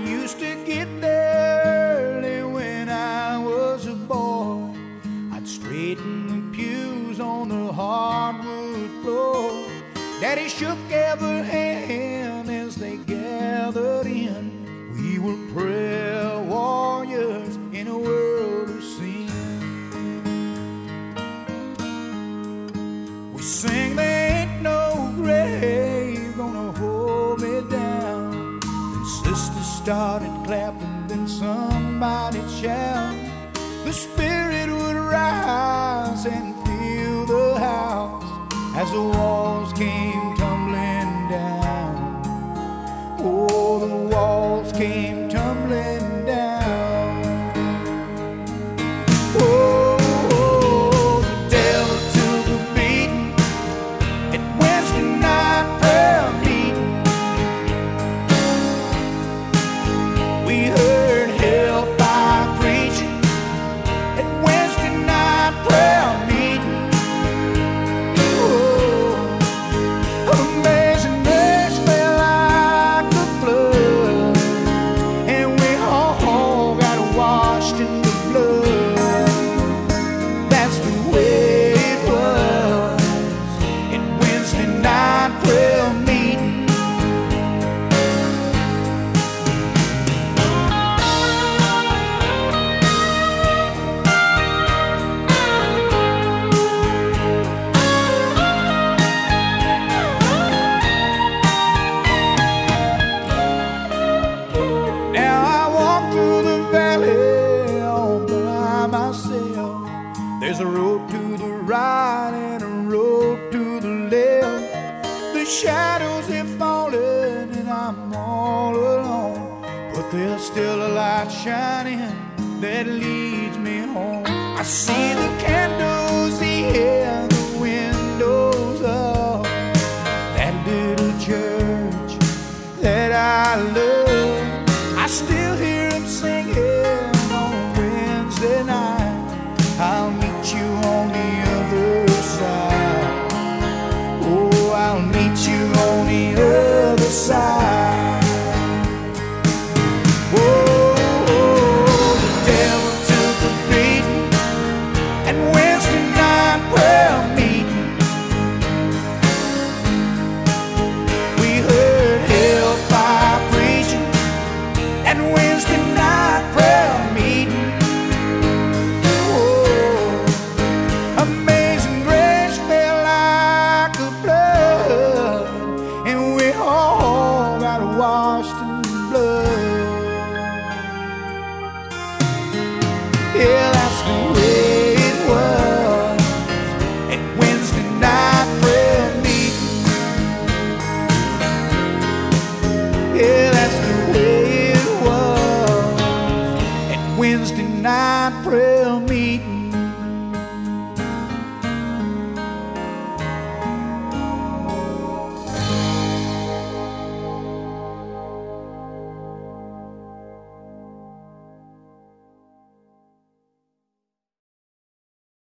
used to get there early when I was a boy. I'd straighten the pews on the hardwood floor. Daddy shook every hand as they gathered in. We were prayer warriors in a world of sin. We sang, there ain't no grave gonna hold me down. Then sisters started clapping, then somebody shout. The spirit would rise and fill the house as the walls came tumbling down. Oh, the walls came tumbling down. Oh, the devil took a beating at Wednesday night prayer meeting. We heard hellfire preaching at Wednesday night prayer meeting. Oh, amazing grace fell like the flood, and we all got washed in the blood. That's the way it was at Wednesday night prayer meeting. Now I walk through the valley all by myself. There's a road to the right and a road to the left. The shadows have fallen and I'm all alone, but there's still a light shining that leads me home. I see the